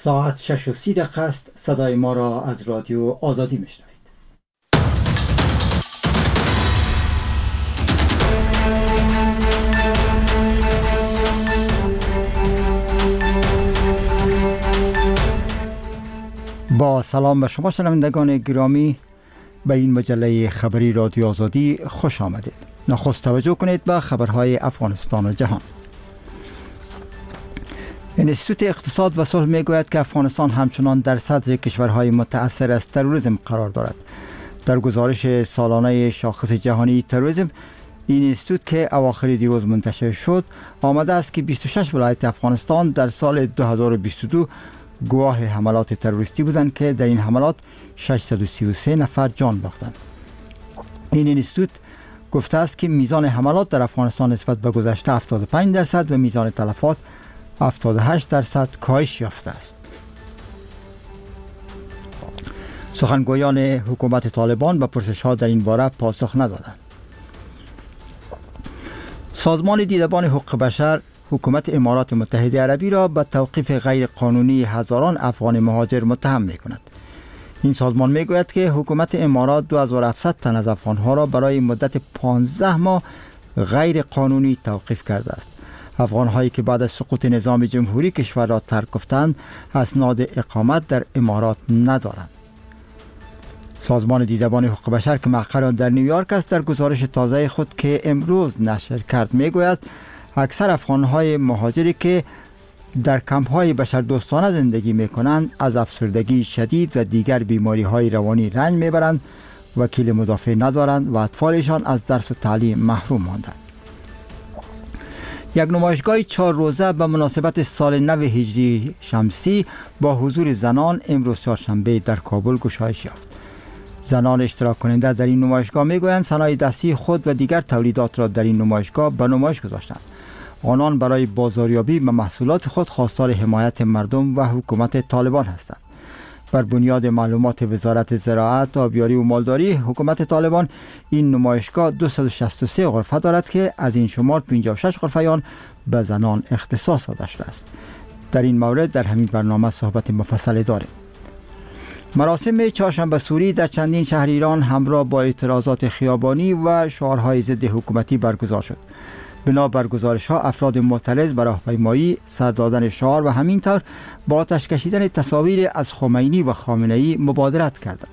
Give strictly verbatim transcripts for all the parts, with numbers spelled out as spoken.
ساعت شش و سی دقیقه است. صدای ما را از رادیو آزادی میشنوید. با سلام به شما شنوندگان گرامی، به این مجله خبری رادیو آزادی خوش آمدید. نخست توجه کنید به خبرهای افغانستان و جهان. انستیتوت اقتصاد و صلح میگوید که افغانستان همچنان در صدر کشورهای متأثر از تروریسم قرار دارد. در گزارش سالانه شاخص جهانی تروریسم، این انستیتوت که اواخر دیروز منتشر شد آمده است که بیست و شش ولایت افغانستان در سال دو هزار و بیست و دو گواه حملات تروریستی بودند که در این حملات ششصد و سی و سه نفر جان باختند. این انستیتوت گفته است که میزان حملات در افغانستان نسبت به گذشته هفتاد و پنج درصد و میزان تلفات هفتاد و هشت درصد کاهش یافته است. سخنگویان حکومت طالبان به پرسش‌ها در این باره پاسخ ندادند. سازمان دیدبان حقوق بشر حکومت امارات متحده عربی را به توقیف غیر قانونی هزاران افغان مهاجر متهم می کند. این سازمان می گوید که حکومت امارات دو هزار و هفتصد تن از افغانها را برای مدت پانزده ماه غیر قانونی توقیف کرده است. افغانهایی که بعد از سقوط نظام جمهوری کشور را ترک گفتند اسناد اقامت در امارات ندارند. سازمان دیدبان حقوق بشر که مقر آن در نیویورک است در گزارش تازه خود که امروز نشر کرد می گوید اکثر افغانهای مهاجری که در کمپ‌های بشردوستانه زندگی می‌کنند از افسردگی شدید و دیگر بیماری‌های روانی رنج می‌برند، وکیل مدافع ندارند و اطفالشان از درس و تعلیم محروم ماندند. یک نمایشگاه چهار روزه به مناسبت سال نو هجری شمسی با حضور زنان امروز چهارشنبه در کابل گشایش یافت. زنان اشتراک کننده در این نمایشگاه میگویند صنایع دستی خود و دیگر تولیدات را در این نمایشگاه به نمایش گذاشتند. آنان برای بازاریابی به محصولات خود خواستار حمایت مردم و حکومت طالبان هستند. بر بنیاد معلومات وزارت زراعت، آبیاری و مالداری، حکومت طالبان این نمایشگاه دویست و شصت و سه غرفه دارد که از این شمار پنجاه و شش غرفه آن به زنان اختصاص داده شده است. در این مورد در همین برنامه صحبت مفصل داریم. مراسم چهارشنبه سوری در چندین شهر ایران همراه با اعتراضات خیابانی و شعارهای ضد حکومتی برگزار شد. بنابر گزارش‌ها افراد معترض به راهپیمایی، سر دادن شعار و همینطور با آتش کشیدن تصاویر از خمینی و خامنه‌ای مبادرت کردند.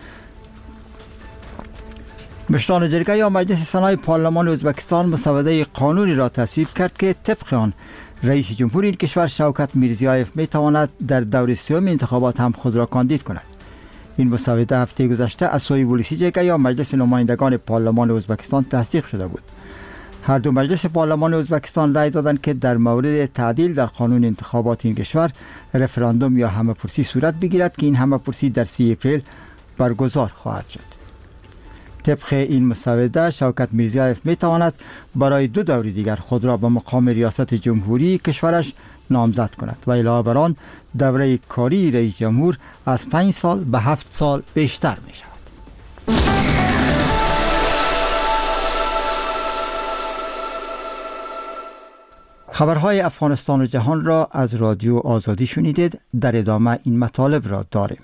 مشران جرگه یا مجلس سنای پارلمان ازبکستان مسوده قانونی را تصویب کرد که طبق آن رئیس جمهور این کشور شوکت میرزیایف میتواند در دور سوم انتخابات هم خود را کاندید کند. این مسوده هفته گذشته از سوی ولسی جرگه یا مجلس نمایندگان پارلمان ازبکستان تصدیق شده بود. هر دو مجلس پارلمان ازبکستان رای دادند که در مورد تعدیل در قانون انتخابات این کشور رفراندوم یا همه‌پرسی صورت بگیرد که این همه‌پرسی در سی اپریل برگزار خواهد شد. طبق این مسوده شوکت میرزیایف میتواند برای دو دور دیگر خود را به مقام ریاست جمهوری کشورش نامزد کند و علاوه بر آن دوره کاری رئیس جمهور از پنج سال به هفت سال بیشتر می شود. خبرهای افغانستان و جهان را از رادیو آزادی شنیدید. در ادامه این مطالب را داریم.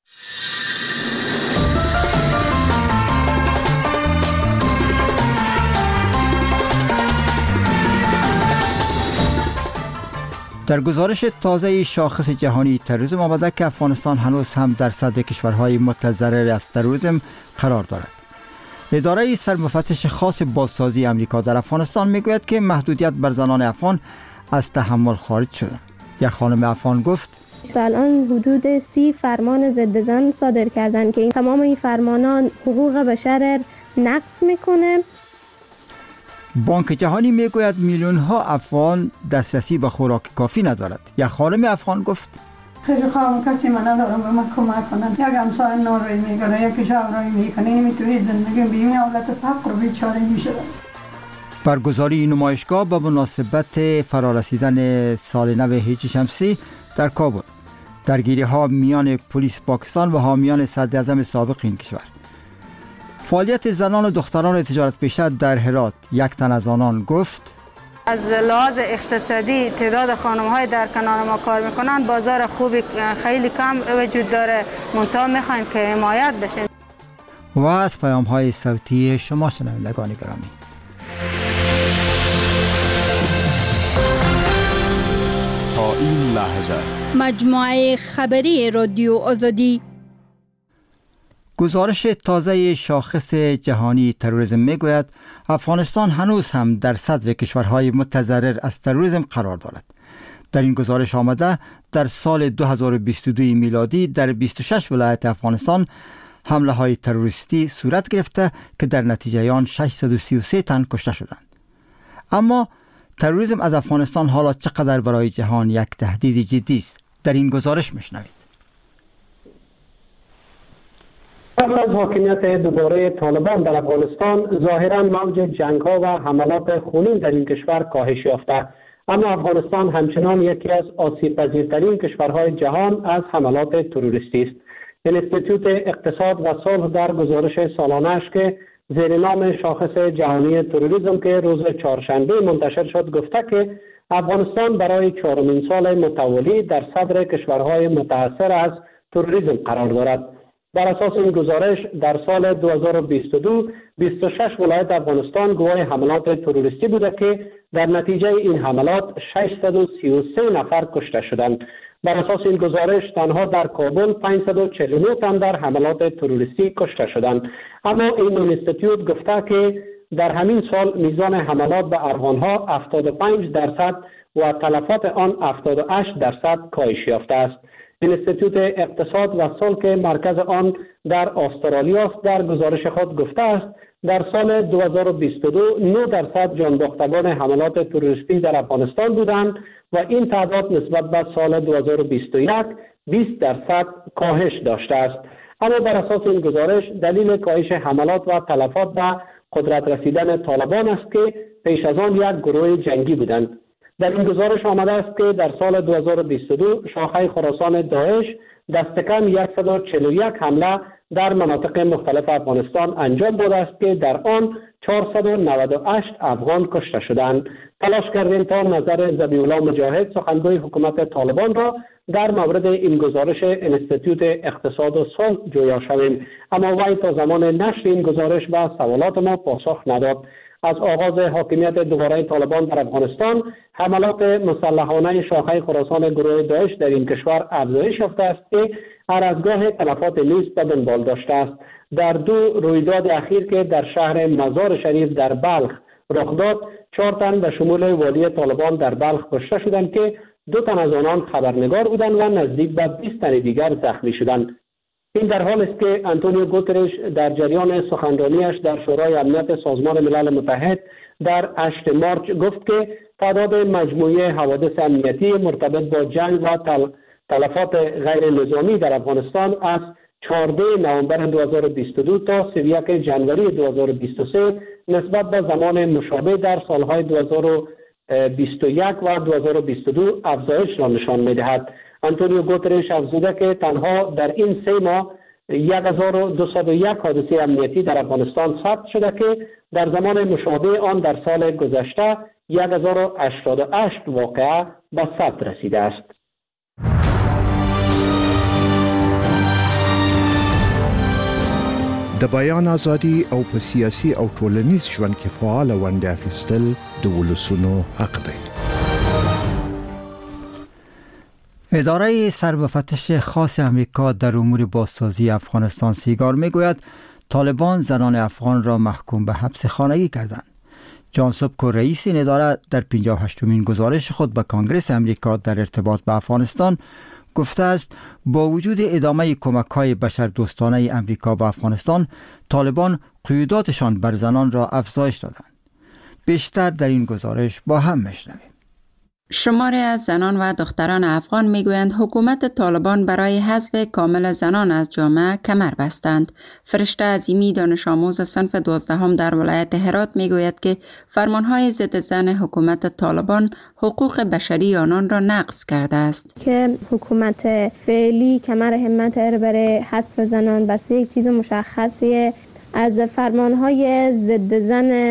در گزارش تازه شاخص جهانی تروریسم آمده که افغانستان هنوز هم در صدر کشورهای متضرر از تروریسم قرار دارد. اداره سرمفتش خاص بازسازی امریکا در افغانستان میگوید که محدودیت بر زنان افغان از تحمل خارج شده. یک خانم افغان گفت الان حدود سی فرمان ضد زن صادر کردن که این تمام این فرمانان حقوق بشر نقض میکنه. بانک جهانی میگوید میلیون ها افغان دسترسی به خوراک کافی ندارد. یک خانم افغان گفت خیلی خواهم کسی من ندارم به من کمک کنند. یک همسایه ناروی میکنه، یکی شبرایی میکنه، نمیتونی زندگی بیمی حالت فقر و بیچاره میشه. برگزاری این نمایشگاه با مناسبت فرارسیدن سال نو هجری شمسی در کابل. درگیری ها میان پلیس پاکستان و حامیان صدر اعظم سابق این کشور. فعالیت زنان و دختران تجارت پیشه در هرات. یک تن از آنان گفت از لحاظ اقتصادی تعداد خانم‌های در کنار ما کار میکنن، بازار خوبی خیلی کم وجود داره، منتها میخوایم که حمایت بشه. و از پیام‌های صوتی شما شنوندگان گرامی. تا این لحظه مجموعه خبری رادیو آزادی. گزارش تازه شاخص جهانی تروریسم میگوید افغانستان هنوز هم در صدر کشورهای متضرر از تروریسم قرار دارد. در این گزارش آمده در سال دو هزار و بیست و دو میلادی در بیست و شش ولایت افغانستان حمله های تروریستی صورت گرفته که در نتیجه آن ششصد و سی و سه تن کشته شدند. اما تروریسم از افغانستان حالا چقدر برای جهان یک تهدید جدی است؟ در این گزارش میشنوید. قبل از حاکمیت دوباره طالبان در افغانستان ظاهراً موج جنگ‌ها و حملات خونین در این کشور کاهش یافته، اما افغانستان همچنان یکی از آسیب‌پذیرترین کشورهای جهان از حملات تروریستی است. انستیتوت اقتصاد و صلح در گزارش سالانه‌اش که زیر نام شاخص جهانی تروریسم که روز چهارشنبه منتشر شد گفته که افغانستان برای چهارمین سال متوالی در صدر کشورهای متأثر از تروریسم قرار دارد. بر اساس این گزارش در سال دو هزار و بیست و دو بیست و شش ولایت افغانستان گواه حملات تروریستی بوده که در نتیجه این حملات ششصد و سی و سه نفر کشته شدند. بر اساس این گزارش تنها در کابل پانصد و چهل و نه تن در حملات تروریستی کشته شدند. اما این اینستیتوت گفته که در همین سال میزان حملات به افغانها هفتاد و پنج درصد و تلفات آن هفتاد و هشت درصد کاهش یافته است. انستیتوت اقتصاد و صلح که مرکز آن در استرالیا است در گزارش خود گفته است در سال دو هزار و بیست و دو نه درصد جانباختگان حملات تروریستی در افغانستان بودند و این تعداد نسبت به سال دو هزار و بیست و یک بیست درصد کاهش داشته است. اما بر اساس این گزارش دلیل کاهش حملات و تلفات به قدرت رسیدن طالبان است که پیش از آن یک گروه جنگی بودند. در این گزارش آمده است که در سال دو هزار و بیست و دو شاخه خراسان داعش دست کم صد و چهل و یک حمله در مناطق مختلف افغانستان انجام داده است که در آن چهارصد و نود و هشت افغان کشته شدند. تلاش کردیم تا نظر ذبیح الله مجاهد سخنگوی حکومت طالبان را در مورد این گزارش انستیتوت اقتصاد و صلح جویا شویم، اما وی تا زمان نشر این گزارش به سوالات ما پاسخ نداد. از آغاز حاکمیت دوباره طالبان در افغانستان حملات مسلحانه شاخه خراسان گروه داعش در این کشور افزایش یافته است که هر از گاه تلفات نیز به دنبال داشته است. در دو رویداد اخیر که در شهر مزار شریف در بلخ رخ داد چهار تن به شمول والی طالبان در بلخ کشته شدند که دو تن از آنان خبرنگار بودند و نزدیک به بیست تن دیگر زخمی شدند. این در حال است که آنتونیو گوترش در جریان سخنرانیش در شورای امنیت سازمان ملل متحد در هشتم مارس گفت که تعداد مجموعی حوادث امنیتی مرتبط با جنگ و تل... تلفات غیر نظامی در افغانستان از چهاردهم نوامبر دو هزار و بیست و دو تا سی و یک ژانویه دو هزار و بیست و سه نسبت به زمان مشابه در سالهای دو هزار و بیست و یک و دو هزار و بیست و دو افزایش را نشان می‌دهد. آنتونیو گوترش افزوده که تنها در این سه ماه هزار و دویست و یک حادثه امنیتی در افغانستان ثبت شده که در زمان مشابه آن در سال گذشته هزار و هشتاد و هشت واقعه به ثبت رسیده است. د بیان ازادي او په سیاسي او ټولنیز ژوند کې فعال ونډه اخیستل د ولسونو حق دی. اداره سربفتش خاص امریکا در امور بازسازی افغانستان سیگار میگوید طالبان زنان افغان را محکوم به حبس خانگی کردند. جان سوبکو رئیس این اداره در پنجاه و هشتمین گزارش خود به کنگره امریکا در ارتباط به افغانستان گفته است با وجود ادامه کمک‌های بشردوستانه امریکا به افغانستان طالبان قیوداتشان بر زنان را افزایش دادند. بیشتر در این گزارش با هم میشنویم. شماری از زنان و دختران افغان میگویند حکومت طالبان برای حذف کامل زنان از جامعه کمر بستند. فرشته عظیمی دانش آموز صنف دوازدهم در ولایت هرات میگوید که فرمانهای ضد زن حکومت طالبان حقوق بشری آنان را نقض کرده است. که حکومت فعلی کمر همت ار برای حذف زنان بس یک چیز مشخصیه. از فرمانهای ضد زن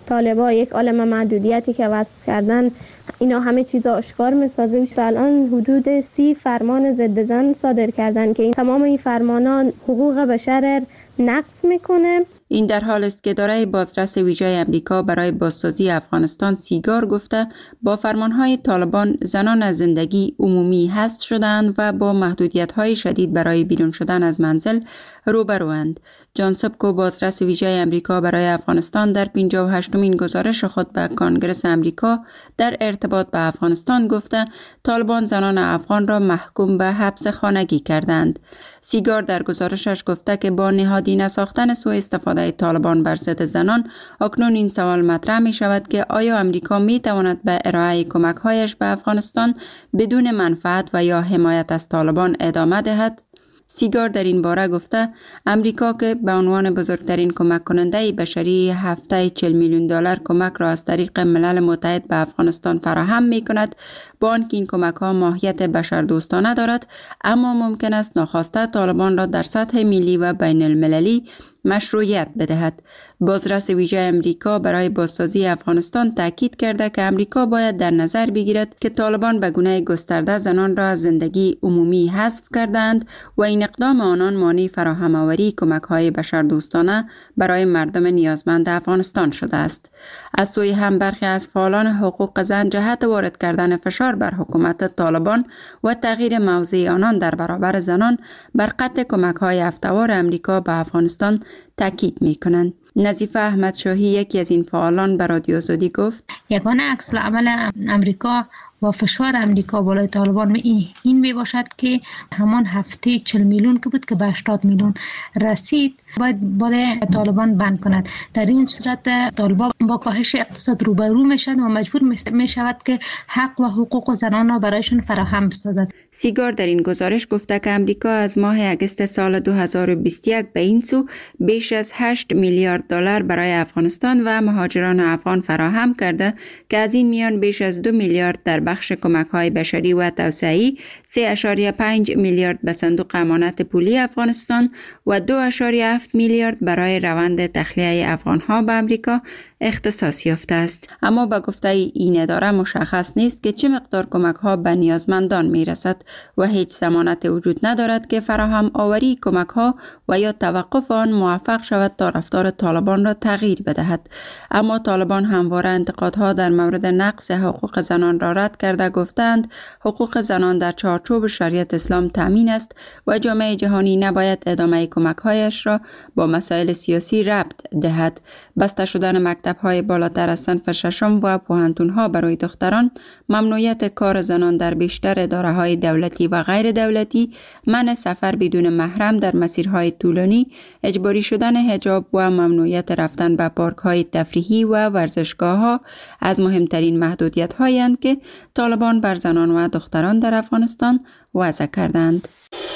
طالبا یک عالم محدودیتی که وصف کردن، اینا همه چیزا آشکار میسازه. و الان حدود سی فرمان ضد زن صادر کردن که این تمام این فرمانان حقوق بشر نقض میکنه. این در حال است که اداره بازرس ویژه امریکا برای بازسازی افغانستان سیگار گفته با فرمانهای طالبان زنان از زندگی عمومی حذف شدند و با محدودیت‌های شدید برای بیرون شدن از منزل روبروند. جان سبکو بازرس ویژه امریکا برای افغانستان در پنجاه و هشتمین گزارش خود به کنگره امریکا در ارتباط به افغانستان گفته طالبان زنان افغان را محکوم به حبس خانگی کردند. سیگار در گزارشش گفته که با نهادینه ساختن سوء استفاده طالبان بر ضد زنان اکنون این سوال مطرح می شود که آیا امریکا می تواند به ارائه کمک‌هایش به افغانستان بدون منفعت و یا حمایت از طالبان ادامه دهد؟ سیگار در این باره گفته امریکا که به عنوان بزرگترین کمک کننده بشری هفته چهل میلیون دلار کمک را از طریق ملل متحد به افغانستان فراهم می کند، با آنکه این کمک ها ماهیت بشردوستانه دارد، اما ممکن است ناخواسته طالبان را در سطح ملی و بین المللی مشروعیت بدهد. بازرس ویژه امریکا برای بازسازی افغانستان تاکید کرده که امریکا باید در نظر بگیرد که طالبان به گونه گسترده زنان را از زندگی عمومی حذف کردند و این اقدام آنان مانع فراهم آوری کمک‌های بشردوستانه برای مردم نیازمند افغانستان شده است. از سوی هم برخی از فعالان حقوق زن جهت وارد کردن فشار بر حکومت طالبان و تغییر موضع آنان در برابر زنان بر قطع کمک‌های هفته‌وار امریکا به افغانستان تاکید می‌کنند. نظیفه احمد شاهی یکی از این فعالان به رادیو آزادی گفت یگانه عکس العمل امریکا و فشار امریکا بالای طالبان این, این می باشد که همان هفته چهل میلیون که بود که به هشتاد میلیون رسید باید بالای طالبان بند کند. در این صورت طالبان با کاهش اقتصاد روبرو می شود و مجبور می شود که حق و حقوق زنان را برایشان فراهم بسازد. سیگار در این گزارش گفته که امریکا از ماه اگست سال دو هزار و بیست و یک به این سو بیش از هشت میلیارد دلار برای افغانستان و مهاجران افغان فراهم کرده که از این میان بیش از دو میلیارد در بخش کمک‌های بشری و توسعه‌ای، سه اشاریه پنج میلیارد به صندوق امانت پولی افغانستان و دو اشاریه هفت میلیارد برای روند تخلیه افغان‌ها به امریکا اختصاص یافته است. اما به گفته این اداره مشخص نیست که چه مقدار کمک‌ها به نیازمندان می‌رسد و هیچ ضمانت وجود ندارد که فراهم آوری کمک‌ها و یا توقف آن موفق شود تا رفتار طالبان را تغییر بدهد. اما طالبان همواره انتقادها در مورد نقض حقوق زنان را رد کرده گفتند حقوق زنان در چارچوب شریعت اسلام تامین است و جامعه جهانی نباید ادامه کمک‌هایش را با مسائل سیاسی ربط دهد. بسته شدن مکتب‌های بالاتر از صنف ششم و پوهنتون‌ها برای دختران، ممنوعیت کار زنان در بیشتر اداره‌های دولتی و غیر دولتی، منع سفر بدون محرم در مسیرهای طولانی، اجباری شدن حجاب و ممنوعیت رفتن به پارک‌های تفریحی و ورزشگاه‌ها از مهمترین محدودیت‌هایی اند که طالبان بر زنان و دختران در افغانستان وضع کردند.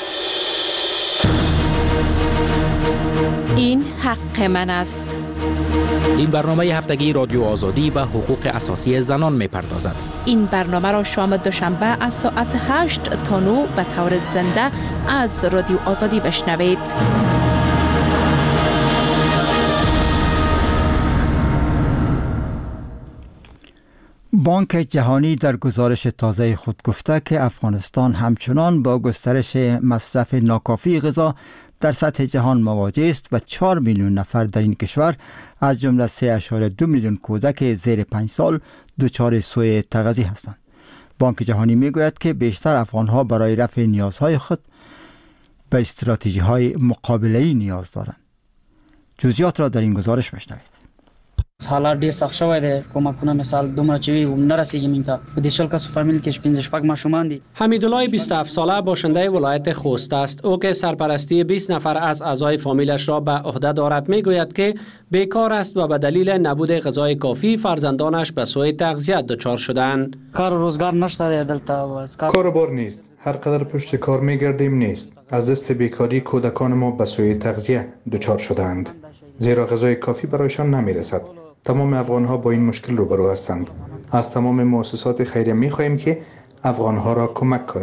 این حق من است. این برنامه هفتگی رادیو آزادی به حقوق اساسی زنان می پردازد. این برنامه را شام دوشنبه از ساعت هشت تا نه به طور زنده از رادیو آزادی بشنوید. بانک جهانی در گزارش تازه خود گفته که افغانستان همچنان با گسترش مصرف ناکافی غذا در سطح جهان مواجه است و چهار میلیون نفر در این کشور از جمله سه اشاره دو میلیون کودک زیر پنج سال دچار سوء تغذیه هستند. بانک جهانی میگوید که بیشتر افغانها برای رفع نیازهای خود به استراتژی‌های مقابله‌ای نیاز دارند. جزئیات را در این گزارش بشنوید. حالات ډیر سخت شوی دی، کمکونه مثال دومره چې وي نرسیږي موږ ته. په دې شل کسو فامیل کې پنځه شپږ ماشومان دي. حمیدالله بیست و هفت ساله باشنده ولایت خوست است. او که سرپرستی بیست نفر از اعضای فامیلش را به عهده دارد میگوید که بیکار است و به دلیل نبود غذای کافی فرزندانش به سوء تغذیه دچار شدند. کار و روزگار نشته دلته، کار و بار نیست. هر قدر پشت کار میگردیم نیست. از دست بیکاری کودکان ما به سوء تغذیه دچار شدند، زیرا غذای کافی برایشان نمیرسد. تمام افغان‌ها با این مشکل روبرو هستند. از تمام مؤسسات خیریه می‌خواهیم که افغان‌ها را کمک کنند.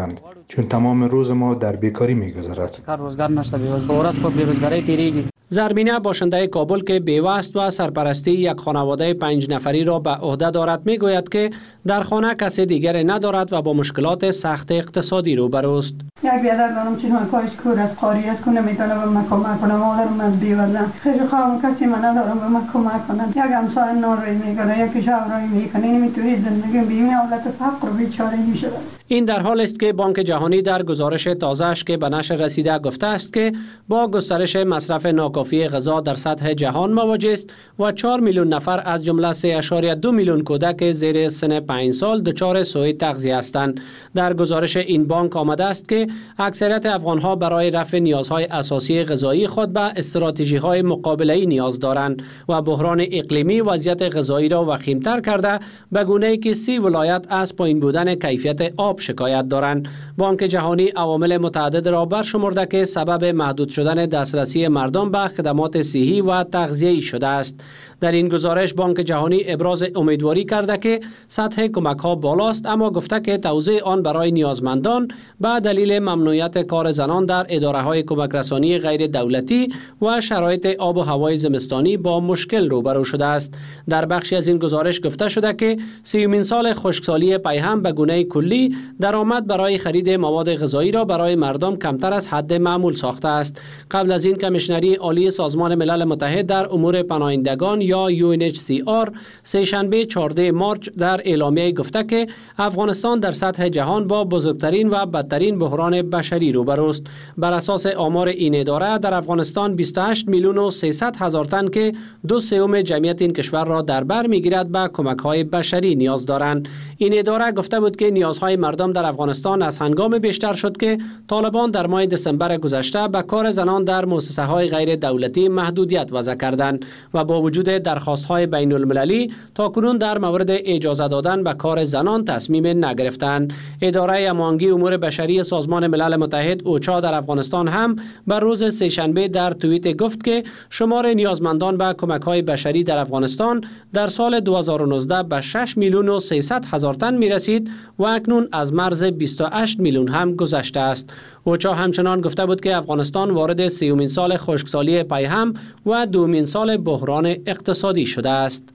چون تمام روز ما در بیکاری می‌گذرد. کار روزگار نشته، بیروزگاری با بیروزگاری تیریږي. زرمینه باشنده کابل که بیوست و سرپرستی یک خانواده پنج نفری را به عهده دارد میگوید که در خانه کسی دیگر ندارد و با مشکلات سخت اقتصادی روبروست. یک بیادر دارم چون من کاش کور از قاری است کنه میتونه به من کمک کنه، مادرم از بیوردن خیلی خواهم کسی من ندارم به من کمک کنه. یک همسایه نان روی میکنه، یکی شب روی میکنه، نمیتونی زندگی بیمی حالت فقر و بیچارگی شده. این در حال است که بانک جهانی در گزارش تازه‌اش که به نشر رسیده گفته است که با گسترش مصرف ناکافی غذا در سطح جهان مواجه است و چهار میلیون نفر از جمله سه اشاریه دو میلیون کودک زیر سن پنج سال دچار سوء تغذیه هستند. در گزارش این بانک آمده است که اکثریت افغان‌ها برای رفع نیازهای اساسی غذایی خود به استراتژی‌های مقابله‌ای نیاز دارند و بحران اقلیمی وضعیت غذایی را وخیم‌تر کرده به گونه‌ای که سی ولایت از پایین بودن کیفیت آب شکایت دارند. بانک جهانی عوامل متعدد را برشمرده که سبب محدود شدن دسترسی مردم به خدمات صحی و تغذیه‌ای شده است. در این گزارش بانک جهانی ابراز امیدواری کرده که سطح کمک‌ها بالاست، اما گفته که توزیع آن برای نیازمندان به دلیل ممنوعیت کار زنان در اداره‌های کمک رسانی غیر دولتی و شرایط آب و هوای زمستانی با مشکل روبرو شده است. در بخشی از این گزارش گفته شده که سیومین سال خشکسالی پیهم به گونه کلی درآمد برای خرید مواد غذایی را برای مردم کمتر از حد معمول ساخته است. قبل از این کمیشنری عالی سازمان ملل متحد در امور پناهندگان یا یو ان اچ سی آر سه شنبه چهاردهم مارس در اعلامیه گفته که افغانستان در سطح جهان با بزرگترین و بدترین بحران بشری روبروست. بر اساس آمار این اداره در افغانستان بیست و هشت میلیون و سیصد هزار تن که دو سوم جمعیت این کشور را در بر میگیرد به کمک‌های بشری نیاز دارند. این اداره گفته بود که نیازهای مردم در افغانستان از هنگام بیشتر شد که طالبان در ماه دسامبر گذشته به کار زنان در مؤسسه‌های غیر دولتی محدودیت وضع کردند و با وجود درخواست‌های بین المللی تاکنون در مورد اجازه دادن به کار زنان تصمیم نگرفتند. اداره امانگی امور بشری سازمان ملل متحد اوچا در افغانستان هم بر روز سه‌شنبه در توییت گفت که شمار نیازمندان به کمک‌های بشری در افغانستان در سال دو هزار و نوزده به شش میلیون و سیصد هزار تن می‌رسید و اکنون از مرز بیست و هشت میلیون هم گذشته است. اوچا همچنان گفته بود که افغانستان وارد سیومین سال خشکسالی پیهم و دومین سال بحران اقتصادی شده است.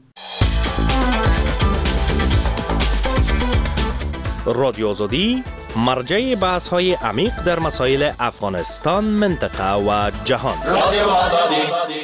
رادیو آزادی مرجع بحث های عمیق در مسائل افغانستان، منطقه و جهان. رادیو آزادی.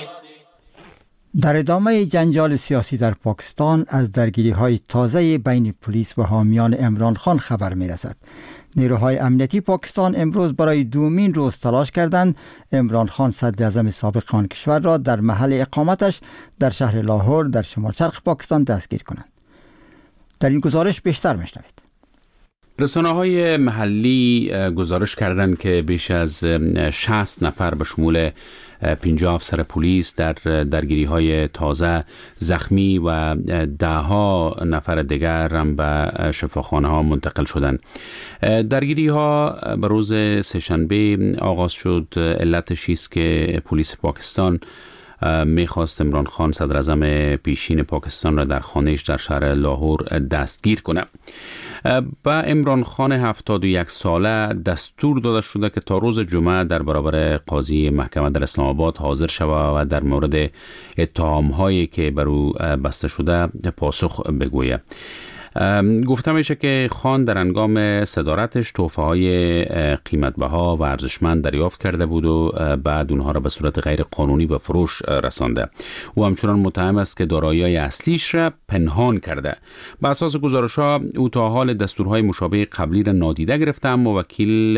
در ادامه جنجال سیاسی در پاکستان از درگیری های تازه بین پلیس و حامیان عمران خان خبر می رسد. نیروهای امنیتی پاکستان امروز برای دومین روز تلاش کردند عمران خان صدر اعظم سابق آن کشور را در محل اقامتش در شهر لاهور در شمال شرق پاکستان دستگیر کنند. در این گزارش بیشتر میشنوید. رسانه‌های محلی گزارش کردند که بیش از شصت نفر به شمول پنجاه افسر پلیس در درگیری‌های تازه زخمی و ده‌ها نفر دیگر هم به شفاخانه‌ها منتقل شدند. درگیری‌ها به روز سه‌شنبه آغاز شد. علتش است که پلیس پاکستان میخواست عمران خان صدر اعظم پیشین پاکستان را در خانه‌اش در شهر لاهور دستگیر کنه. با عمران خان هفتاد و یک ساله دستور داده شده که تا روز جمعه در برابر قاضی محکمه در اسلام آباد حاضر شود و در مورد اتهام‌هایی که بر او بسته شده پاسخ بگوید. گفته میشه که خان در هنگام صدارتش تحفه های قیمت بها و ارزشمند دریافت کرده بود و بعد اونها را به صورت غیر قانونی به فروش رسانده. او همچنان متهم است که دارایی‌های اصلیش را پنهان کرده. به اساس گزارش‌ها او تا حال دستورهای مشابه قبلی را نادیده گرفته، اما وکیل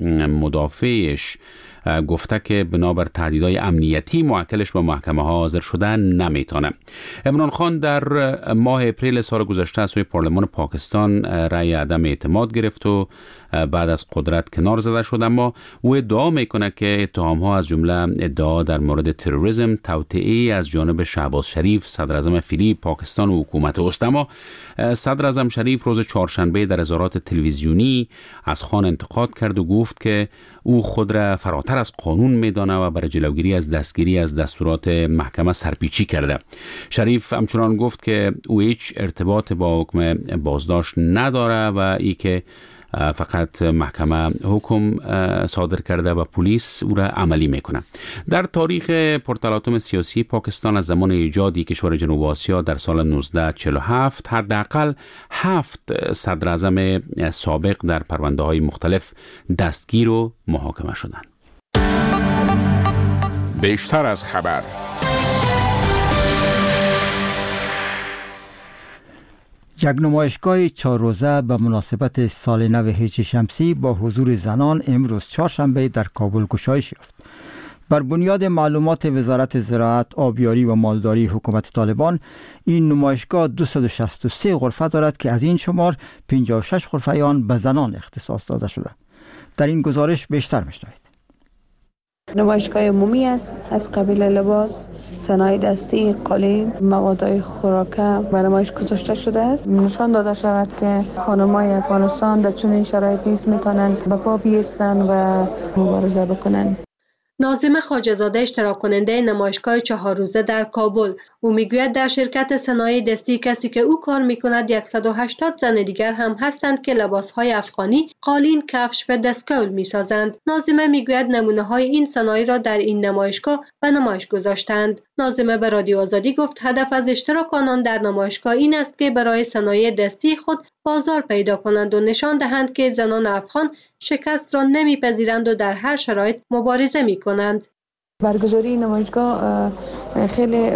مدافعش گفته که بنابر تهدیدهای امنیتی موکلش به محکمه ها حاضر شدن نمیتونه. عمران خان در ماه اپریل سال گذشته از سوی پارلمان پاکستان رأی عدم اعتماد گرفت و بعد از قدرت کنار زده شد، اما او ادعا میکنه که اتهام ها از جمله ادعا در مورد تروریسم، توطئه از جانب شهباز شریف صدر اعظم فعلی پاکستان و حکومت اوست. اما صدر اعظم شریف روز چهارشنبه در اظهارات تلویزیونی از خان انتقاد کرد و گفت که او خود را فراتر از قانون میدانه و برای جلوگیری از دستگیری از دستورات محکمه سرپیچی کرده. شریف همچنان گفت که او هیچ ارتباط با حکم بازداشت نداره و ای که فقط محکمه حکم صادر کرده و پلیس او را عملی میکنه. در تاریخ پرتلاطم سیاسی پاکستان از زمان ایجاد کشور جنوب آسیا در سال نوزده چهل و هفت حداقل هفت صدر اعظم سابق در پرونده های مختلف دستگیر و محاکمه شدند. بیشتر از خبر. یک نمایشگاه چهار روزه به مناسبت سال نو هجری شمسی با حضور زنان امروز چهارشنبه در کابل گشایش یافت. بر بنیاد معلومات وزارت زراعت، آبیاری و مالداری حکومت طالبان، این نمایشگاه دویست و شصت و سه غرفه دارد که از این شمار پنجاه و شش غرفه آن به زنان اختصاص داده شده. در این گزارش بیشتر می‌شنوید. نمایشگاه عمومی است از قبیل لباس، صنایع دستی، قالین، مواد خوراکه به نمایش گذاشته شده است. نشان داده شود که خانم‌های افغانستان در چنین شرایط نیز میتونند به پا بیستند و مبارزه بکنند. ناظم خواجه‌زاده اشتراک کننده نمایشگاه چهار روزه در کابل، او میگوید در شرکت صنایع دستی کسی که او کار میکند صد و هشتاد زن دیگر هم هستند که لباسهای افغانی، قالین، کفش و دستکول میسازند. ناظمه میگوید نمونه های این صنایع را در این نمایشگاه به نمایش گذاشتند. ناظمه به رادیو آزادی گفت هدف از اشتراک آنان در نمایشگاه این است که برای صنایع دستی خود بازار پیدا کنند و نشان دهند که زنان افغان شکست را نمیپذیرند و در هر شرایط مبارزه میکنند. برگزاری نمایشگاه خیلی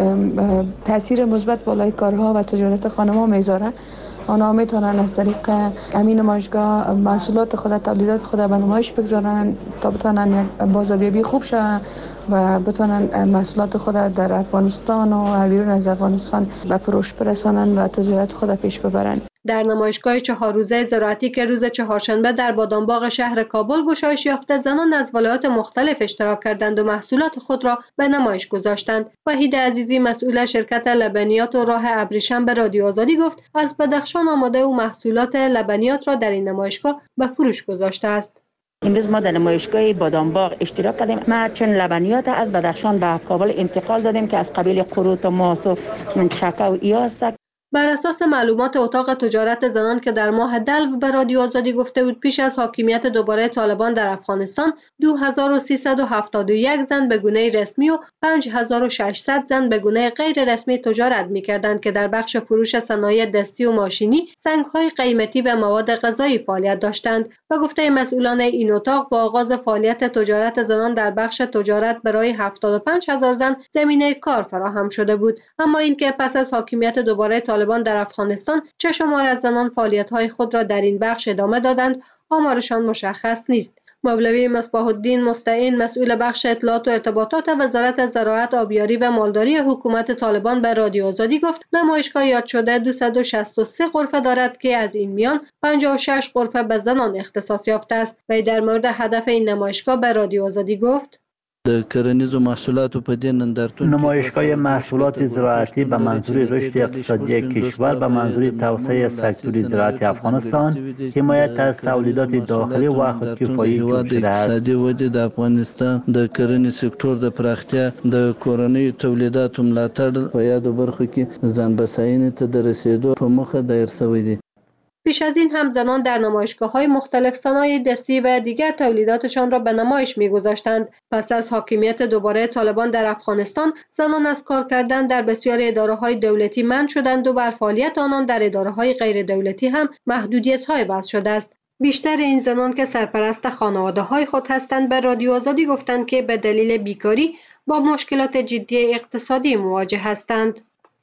تاثیر مثبت بالای کارها و تجارت خانم‌ها میذاره. آنها میتونن از طریق همین نمایشگاه محصولات خود، تولیدات خود به نمایش بگذارن تا بتونن بازاریابی خوب شود و بتونن محصولات خود در افغانستان و بیرون از افغانستان به فروش برسانن و تجارت خود پیش ببرن. در نمایشگاه چهار روزه زراعتی که روز چهارشنبه در بادامباغ شهر کابل گشایش یافته، زنان از ولایات مختلف اشتراک کردند و محصولات خود را به نمایش گذاشتند. وحید عزیزی مسئول شرکت لبنیات و راه ابریشم به رادیو آزادی گفت از بدخشان آمده و محصولات لبنیات را در این نمایشگاه به فروش گذاشته است. امروز ما در نمایشگاه بادامباغ اشتراک کردیم. ما چون لبنیات از بدخشان به کابل انتقال دادیم که از قبیل قروت و ماس و چکه و ایاس. بر اساس معلومات اتاق تجارت زنان که در ماه دلو به رادیو آزادی گفته بود، پیش از حاکمیت دوباره طالبان در افغانستان دو هزار و سیصد و هفتاد و یک زن به گونه رسمی و پنج هزار و ششصد زن به گونه غیر رسمی تجارت می‌کردند که در بخش فروش صنایع دستی و ماشینی، سنگ‌های قیمتی و مواد غذایی فعالیت داشتند. و گفته مسئولان این اتاق با آغاز فعالیت تجارت زنان در بخش تجارت برای هفتاد و پنج هزار زن زمینه کار فراهم شده بود. اما اینکه پس از حاکمیت دوباره طالبان در افغانستان چه شمار از زنان فعالیت‌های خود را در این بخش ادامه دادند، آمارشان مشخص نیست. مولوی مصباح الدین مستعین مسئول بخش اطلاعات و ارتباطات وزارت زراعت، آبیاری و مالداری حکومت طالبان به رادیو آزادی گفت نمایشگاه یاد شده دویست و شصت و سه غرفه دارد که از این میان پنجاه و شش غرفه به زنان اختصاص یافته است. و در مورد هدف این نمایشگاه به رادیو آزادی گفت د کرنیزو محصولاتو په دې نندارتون نمایشگاه محصولات زراعتی به منظور رشد اقتصادی کشور به منظور توسعه سکتور زراعتی افغانستان، حمایت از تولیدات داخلی و خودکفایی شده است. اقتصادي ودې د افغانستان د کرنې سکتور د پراختیا د کورنیو تولیداتو ملاتړ په یادو برخو کې ځان بساینې ته د رسیدو په موخه دایر شوی دی. پیش از این هم زنان در نمایشگاه‌های مختلف صنایع دستی و دیگر تولیداتشان را به نمایش می‌گذاشتند. پس از حاکمیت دوباره طالبان در افغانستان، زنان از کار کردن در بسیاری اداره‌های دولتی منع شدند و بر فعالیت آنان در اداره‌های غیر دولتی هم محدودیت‌های وضع شده است. بیشتر این زنان که سرپرست خانواده‌های خود هستند به رادیو آزادی گفتند که به دلیل بیکاری با مشکلات جدی اقتصادی مواجه هستند.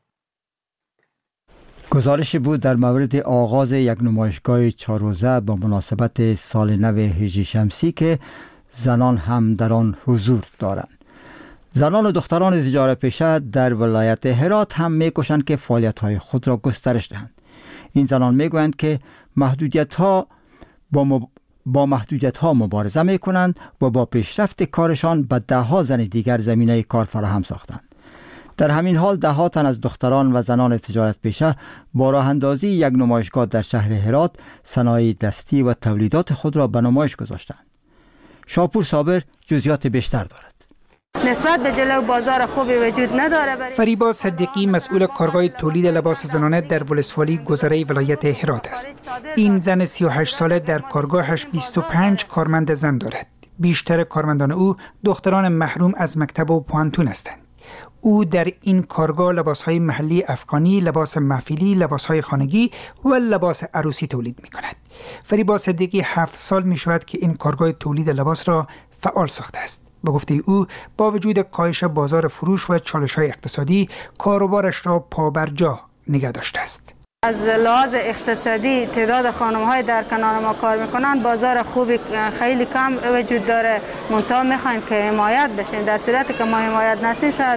گزارش بود در مورد آغاز یک نمایشگاه چهار روزه با مناسبت سال نو هجری شمسی که زنان هم در آن حضور دارند. زنان و دختران تجارت پیشه در ولایت هرات هم می‌کوشند که فعالیت‌های خود را گسترش دهند. این زنان می‌گویند که محدودیت‌ها با مب... با محدودیت‌ها مبارزه می‌کنند و با پیشرفت کارشان به ده‌ها زن دیگر زمینه کار فراهم ساختند. در همین حال ده ها تن از دختران و زنان تجارت پیشه با راه اندازی یک نمایشگاه در شهر هرات صنایع دستی و تولیدات خود را به نمایش گذاشتند. شاپور صابر جزئیات بیشتر دارد. نسبت به جلو بازار خوبی وجود نداره. فریبا صدیقی مسئول کارگاه تولید لباس زنانه در ولسوالی گذره ولایت هرات است. این زن سی و هشت ساله در کارگاهش بیست و پنج کارمند زن دارد. بیشتر کارمندان او دختران محروم از مکتب و پوانتون هستند. او در این کارگاه لباسهای محلی افغانی، لباس محفلی، لباسهای خانگی و لباس عروسی تولید می کند. فریبا صدیقی هفت سال می شود که این کارگاه تولید لباس را فعال ساخته است. به گفته او با وجود کاهش بازار فروش و چالش‌های اقتصادی کاروبارش را پابرجا نگه داشته است. از لحاظ اقتصادی تعداد خانم‌های در کنار ما کار میکنن، بازار خوبی خیلی کم وجود داره. منتها میخوایم که حمایت بشیم. در صورتی که ما حمایت نشیم شاید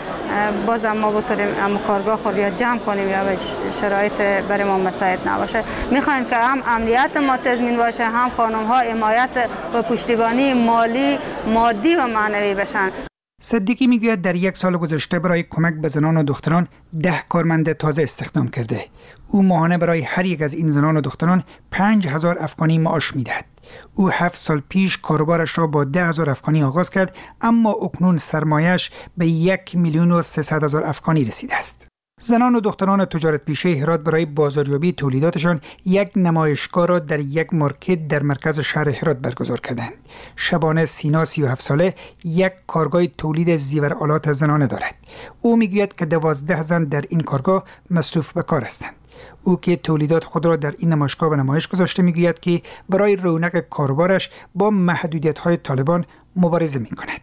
بازم ما بتونیم هم کارگاه خود یا جمع کنیم یا شرایط برای ما مساعد نباشه. میخوایم که هم امنیت ما تضمین باشه، هم خانم‌ها حمایت و پشتیبانی مالی، مادی و معنوی بشن. صدیقی میگوید در یک سال گذشته برای کمک به زنان و دختران ده کارمند تازه استخدام کرده. او ماهانه برای هر یک از این زنان و دختران پنج هزار افغانی معاش میدهد. او هفت سال پیش کاروبارش را با ده هزار افغانی آغاز کرد، اما اکنون سرمایش به یک میلیون و سیصد هزار افغانی رسیده است. زنان و دختران تجارت پیشه هرات برای بازاریابی تولیداتشان یک نمایشگاه را در یک مارکت در مرکز شهر هرات برگزار کردند. شبانه سینا سی و هفت ساله یک کارگاه تولید زیورآلات زنانه دارد. او میگوید که دوازده زن در این کارگاه مصروف به کار هستند. او که تولیدات خود را در این نمایشگاه به نمایش گذاشته میگوید که برای رونق کاروبارش با محدودیت‌های طالبان مبارزه می‌کند.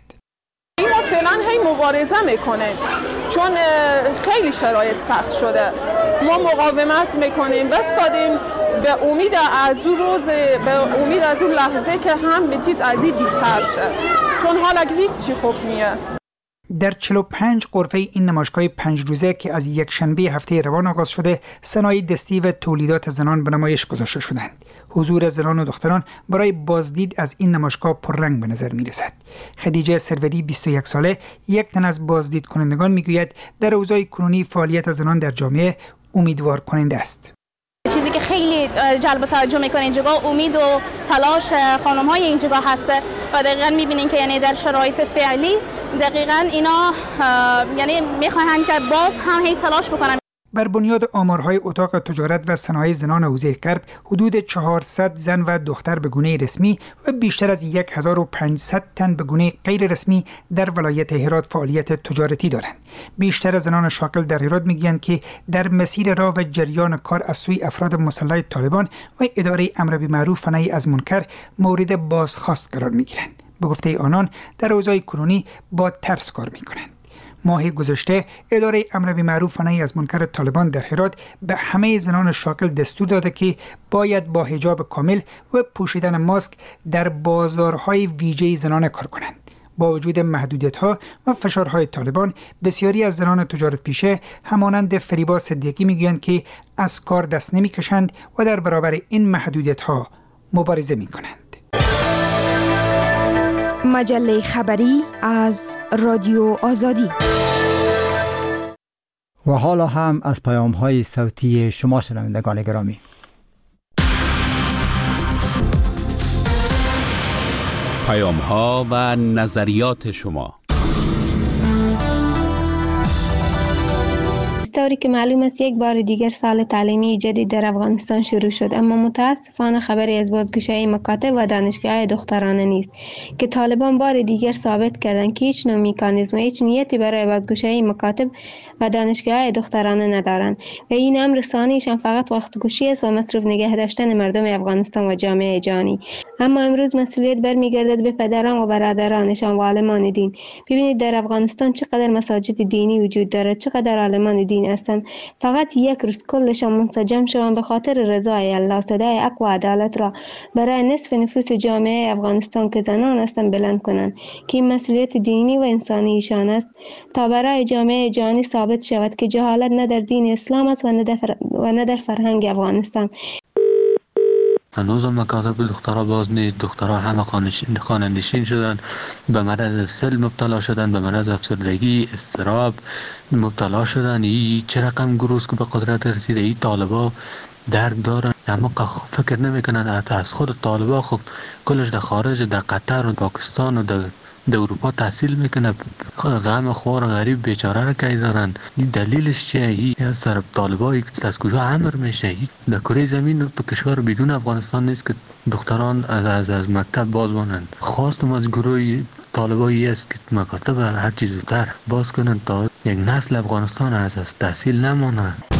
ما فعلا هی مبارزه میکنیم چون خیلی شرایط سخت شده. ما مقاومت میکنیم، بستادیم به امید از اون روز، به امید از اون لحظه که همه چیز از این بی‌تر شه، چون حالا هیچ چی خوب نیه. در چهل و پنج غرفه این نمایشگاه پنج روزه که از یک شنبه هفته روان آغاز شده، صنایع دستی و تولیدات زنان به نمایش گذاشته شدند. حضور زنان و دختران برای بازدید از این نمایشگاه پررنگ به نظر می رسد. خدیجه سروری بیست و یک ساله، یک تن از بازدید کنندگان میگوید در اوضاع کنونی فعالیت زنان در جامعه امیدوار کننده است. چیزی که خیلی جلب توجه میکنه اینجا امید و تلاش خانم های اینجا هسته و دقیقاً میبینین که یعنی در شرایط فعلی دقیقاً اینا یعنی میخواهند که باز هم هی تلاش بکنن. بر بنیاد آمارهای اتاق تجارت و صنایع زنان حوزه غرب، حدود چهارصد زن و دختر به گونه رسمی و بیشتر از هزار و پانصد تن به گونه غیر رسمی در ولایت هرات فعالیت تجارتی دارند. بیشتر زنان شاغل در هرات میگویند که در مسیر راه و جریان کار از سوی افراد مسلح طالبان و اداره امر بالمعروف و نهی از منکر مورد بازخواست قرار میگیرند. به گفته آنان در اوضاع کنونی با ترس کار میکنند. ماه گذشته اداره امر بالمعروف و نهی از منکر طالبان در هرات به همه زنان شاغل دستور داده که باید با حجاب کامل و پوشیدن ماسک در بازارهای ویژه زنانه کار کنند. با وجود محدودیت‌ها و فشارهای طالبان، بسیاری از زنان تجارت پیشه همانند فریبا صدیقی میگویند که از کار دست نمی‌کشند و در برابر این محدودیت‌ها مبارزه می‌کنند. مجله خبری از رادیو آزادی. و حالا هم از پیام‌های صوتی شما شنوندگان گرامی. پیام‌ها و نظریات شما. طوری که معلوم است یک بار دیگر سال تعلیمی جدید در افغانستان شروع شد، اما متاسفانه خبری از بازگشایی مکاتب و دانشگاه‌های دخترانه نیست که طالبان بار دیگر ثابت کردند که هیچ نوع مکانیزم و هیچ نیتی برای بازگشایی مکاتب و دانشگاه‌های دخترانه ندارند و این امر ثانیشان فقط وقت گوشی است و مصروف نگه داشتن مردم افغانستان و جامعه جهانی. اما امروز مسئولیت برمیگردد به پدران و برادرانشان و عالمان دین. ببینید در افغانستان چقدر مساجد دینی وجود دارد، چقدر عالمان دین هستند. فقط یک روز کلشان منسجم شوند به خاطر رضای الله، صدای حق و عدالت را برای نصف نفوس جامعه افغانستان که زنان هستند بلند کنند که این مسئولیت دینی و انسانی ایشان است تا برای جامعه جهانی ثابت شود که جهالت نه در دین اسلام است و نه در, فر... و نه در فرهنگ افغانستان. هنوز هم مکاتب دخترها باز نیست. دخترها همه خانه‌نشین شدن، به مرض سل مبتلا شدن، به مرض افسردگی، اضطراب مبتلا شدن. این چه رقم گروز که به قدرت رسیده، این طالبا درک دارن اما فکر نمیکنن از خود طالبا خود کلش در خارج، در قطر و پاکستان و در در اروپا تحصیل میکنه، غم خوار غریب بیچاره را که دارن. این دلیلش چیه؟ این سر طالبای از کجا امر میشه؟ در کره زمین تو کشور بدون افغانستان نیست که دختران از از, از مکتب باز مانند. خواستم از گروه طالبایی است که مکاتب هر چیز زودتر باز کنند تا یک نسل افغانستان از از تحصیل نمانند.